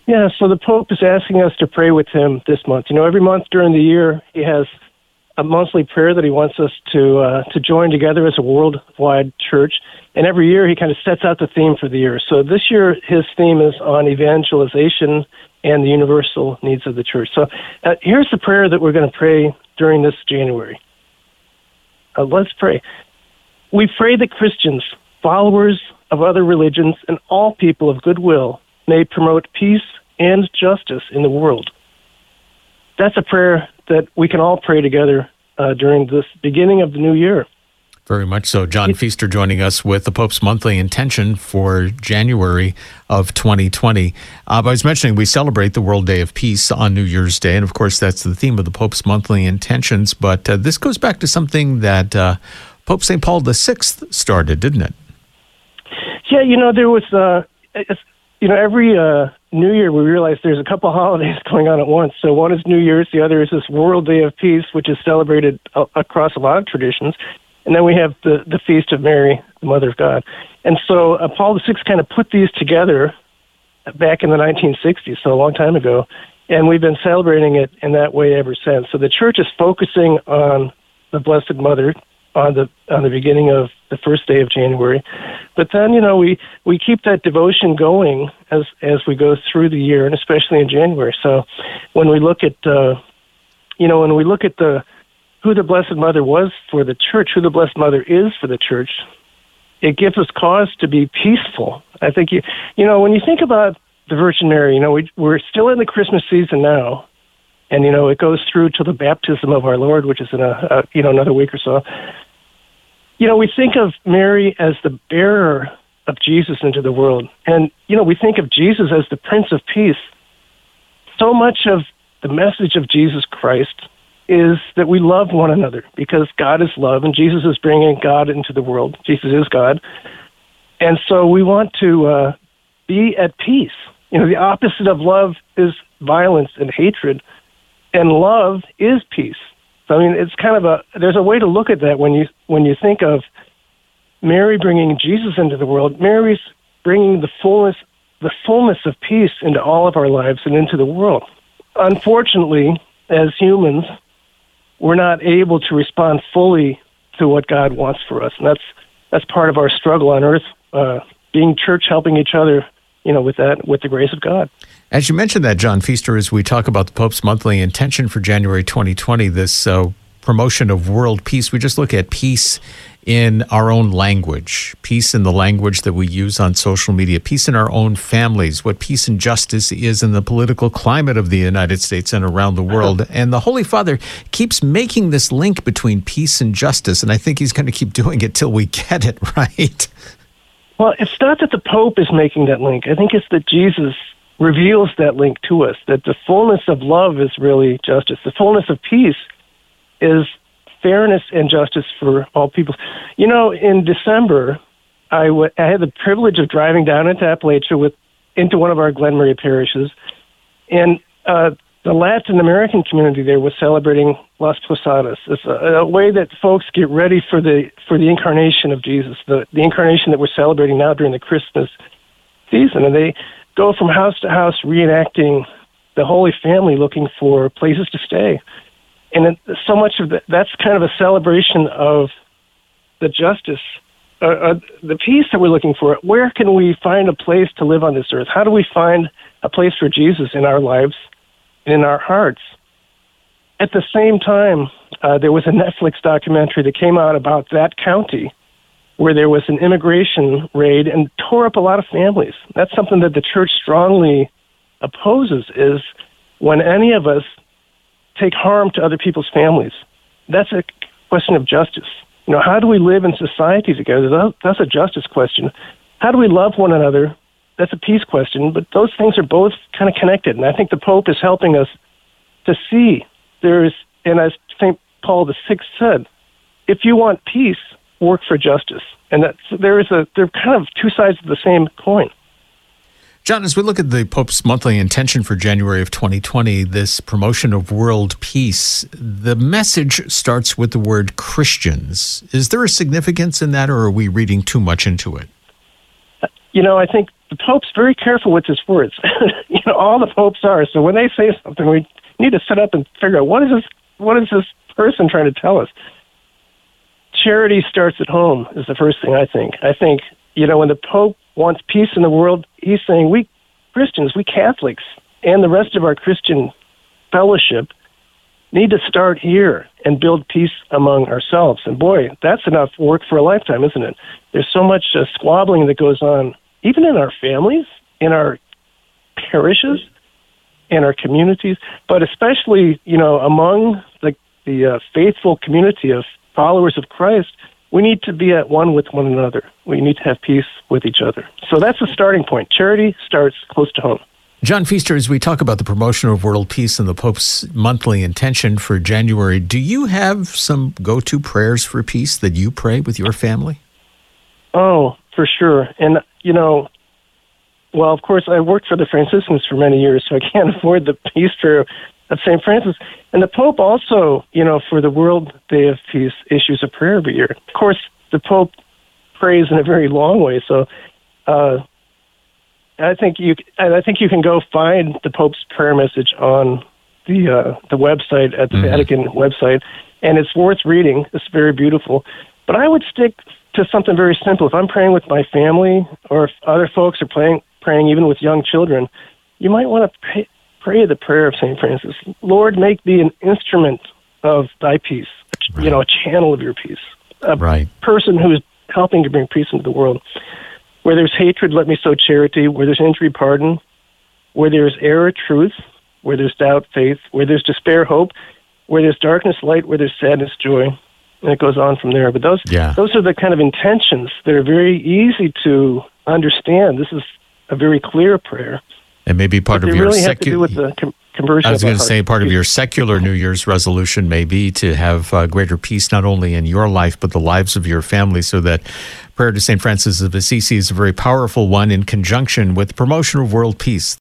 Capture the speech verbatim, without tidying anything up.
Yeah, so the Pope is asking us to pray with him this month. You know, every month during the year, he has a monthly prayer that he wants us to uh, to join together as a worldwide church. And every year, he kind of sets out the theme for the year. So this year, his theme is on evangelization and the universal needs of the church. So uh, here's the prayer that we're going to pray during this January. Uh, let's pray. We pray that Christians, followers of other religions, and all people of goodwill may promote peace and justice in the world. That's a prayer that we can all pray together uh, during this beginning of the new year. Very much so. John Feaster joining us with the Pope's monthly intention for January of twenty twenty. Uh, I was mentioning we celebrate the World Day of Peace on New Year's Day, and of course that's the theme of the Pope's monthly intentions, but uh, this goes back to something that uh, Pope Saint Paul the Sixth started, didn't it? Yeah, you know, there was, uh, you know, every uh, New Year we realize there's a couple holidays going on at once. So one is New Year's, the other is this World Day of Peace, which is celebrated a- across a lot of traditions. And then we have the, the Feast of Mary, the Mother of God. And so uh, Paul the Sixth kind of put these together back in the nineteen sixties, so a long time ago. And we've been celebrating it in that way ever since. So the church is focusing on the Blessed Mother on the on the beginning of the first day of January. But then, you know, we, we keep that devotion going as as we go through the year, and especially in January. So when we look at, uh, you know, when we look at the who the Blessed Mother was for the church, who the Blessed Mother is for the church, it gives us cause to be peaceful. I think, you you know, when you think about the Virgin Mary, you know, we, we're still in the Christmas season now, and, you know, it goes through to the baptism of our Lord, which is in a, a you know, another week or so. You know, we think of Mary as the bearer of Jesus into the world. And, you know, we think of Jesus as the Prince of Peace. So much of the message of Jesus Christ is that we love one another because God is love and Jesus is bringing God into the world. Jesus is God. And so we want to uh, be at peace. You know, the opposite of love is violence and hatred, and love is peace. So, I mean, it's kind of a, there's a way to look at that when you when you think of Mary bringing Jesus into the world. Mary's bringing the fullness, the fullness of peace into all of our lives and into the world. Unfortunately, as humans, we're not able to respond fully to what God wants for us, and that's that's part of our struggle on earth, uh, being church, helping each other, you know, with that, with the grace of God. As you mentioned that, John Feaster, as we talk about the Pope's monthly intention for January twenty twenty, this uh, promotion of world peace, we just look at peace in our own language, peace in the language that we use on social media, peace in our own families, what peace and justice is in the political climate of the United States and around the world. And the Holy Father keeps making this link between peace and justice, and I think he's going to keep doing it till we get it right. Well, it's not that the Pope is making that link. I think it's that Jesus reveals that link to us, that the fullness of love is really justice. The fullness of peace is fairness and justice for all people. You know, in December, I, w- I had the privilege of driving down into Appalachia with into one of our Glen Maria parishes, and uh, the Latin American community there was celebrating Las Posadas. It's a, a way that folks get ready for the for the incarnation of Jesus, the, the incarnation that we're celebrating now during the Christmas season. And they go from house to house reenacting the Holy Family, looking for places to stay. And it, so much of that, that's kind of a celebration of the justice, uh, uh, the peace that we're looking for. Where can we find a place to live on this earth? How do we find a place for Jesus in our lives and in our hearts? At the same time, uh, there was a Netflix documentary that came out about that county where there was an immigration raid and tore up a lot of families. That's something that the church strongly opposes, is when any of us take harm to other people's families. That's a question of justice. You know, how do we live in society together? That's a justice question. How do we love one another? That's a peace question. But those things are both kind of connected. And I think the Pope is helping us to see there's, and as Saint Paul the Sixth said, if you want peace, work for justice. And that's, there is a, they're kind of two sides of the same coin. John, as we look at the Pope's monthly intention for January of twenty twenty, this promotion of world peace, the message starts with the word Christians. Is there a significance in that, or are we reading too much into it? You know, I think the Pope's very careful with his words. You know, all the popes are. So when they say something, we need to sit up and figure out what is this. What is this person trying to tell us? Charity starts at home is the first thing I think. I think, you know, when the Pope wants peace in the world, he's saying we Christians, we Catholics, and the rest of our Christian fellowship need to start here and build peace among ourselves. And boy, that's enough work for a lifetime, isn't it? There's so much uh, squabbling that goes on, even in our families, in our parishes, in our communities, but especially, you know, among the, the uh, faithful community of followers of Christ, we need to be at one with one another. We need to have peace with each other. So that's the starting point. Charity starts close to home. John Feaster, as we talk about the promotion of world peace and the Pope's monthly intention for January, do you have some go-to prayers for peace that you pray with your family? Oh, for sure. And, you know, well, of course, I worked for the Franciscans for many years, so I can't afford the peace prayer of Saint Francis. And the Pope also, you know, for the World Day of Peace, issues a prayer every year. Of course, the Pope prays in a very long way, so uh, I think you, I think you can go find the Pope's prayer message on the uh, the website at the mm-hmm. Vatican website, and it's worth reading. It's very beautiful. But I would stick to something very simple. If I'm praying with my family, or if other folks are praying, praying even with young children, you might want to pray, pray the prayer of Saint Francis. Lord, make me an instrument of thy peace, right. You know, a channel of your peace, a right. person who is helping to bring peace into the world. Where there's hatred, let me sow charity. Where there's injury, pardon. Where there's error, truth. Where there's doubt, faith. Where there's despair, hope. Where there's darkness, light. Where there's sadness, joy. And it goes on from there. But those yeah. those are the kind of intentions that are very easy to understand. This is a very clear prayer. And maybe part but of they your really have secu- to do with the com- conversion. I was going to say part of your secular New Year's resolution may be to have uh, greater peace not only in your life but the lives of your family, so that prayer to Saint Francis of Assisi is a very powerful one in conjunction with promotion of world peace.